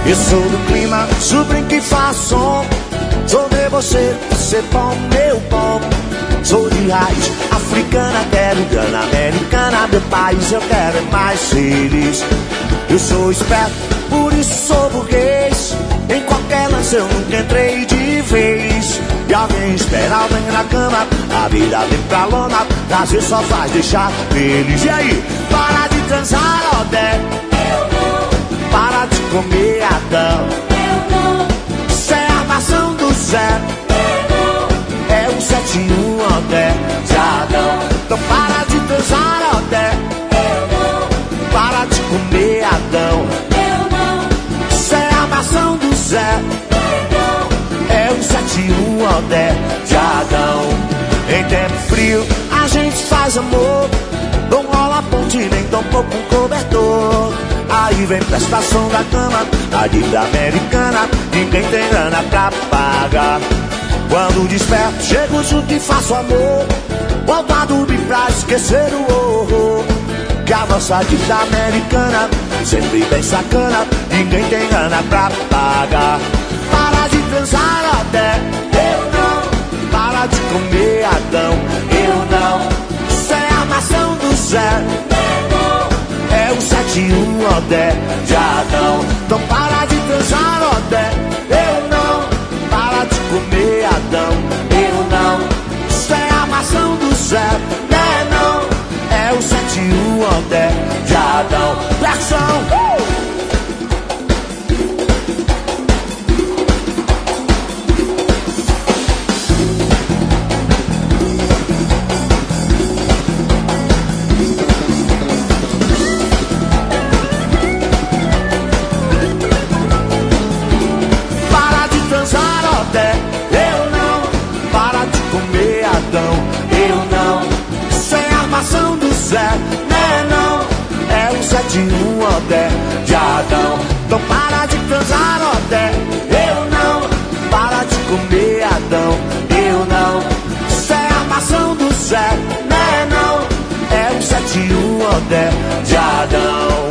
Eu sou do clima, sobrinho que faz som. Sou debocheiro, você bom, meu bom. Sou de raiz africana, quero grana americana. Meu país eu quero é mais feliz. Eu sou esperto, por isso sou burguês. Em qualquer lance eu nunca entrei de vez. E alguém espera alguém na cama, a vida vem pra lona, prazer só faz deixar feliz. E aí? Para de transar, Odé. Para de comer Adão. Cê é a armação do Zé. É um 71 Odé de Adão. Então para de transar, Odé. Para de comer Adão. Cê é a armação do Zé. É um 71 Odé de Adão. Em tempo frio a gente faz amor. Não rola ponte nem tão pouco um cobertor. Aí vem prestação da cama, a dívida americana, ninguém tem grana pra pagar. Quando desperto, chego junto e faço amor. Volto a dormir pra esquecer o horror. Que a nossa dívida americana sempre bem sacana, ninguém tem grana pra pagar. Para de transar, Odé, eu não. Para de comer Adão, eu não. Cê é a armação do Zé. É um 71 Odé de Adão. Então para de transar, Odé, eu não. Para de comer Adão, eu não. Cê é a maçã do Zé, né não. É um 71 Odé de Adão. Versão! Eu não. Para de comer Adão, eu não. Sem armação do Zé, né não. É um 71 Odé de Adão. Então para de transar, Odé, eu não. Para de comer Adão, eu não. Sem armação do Zé, né não. É um 71 Odé de Adão.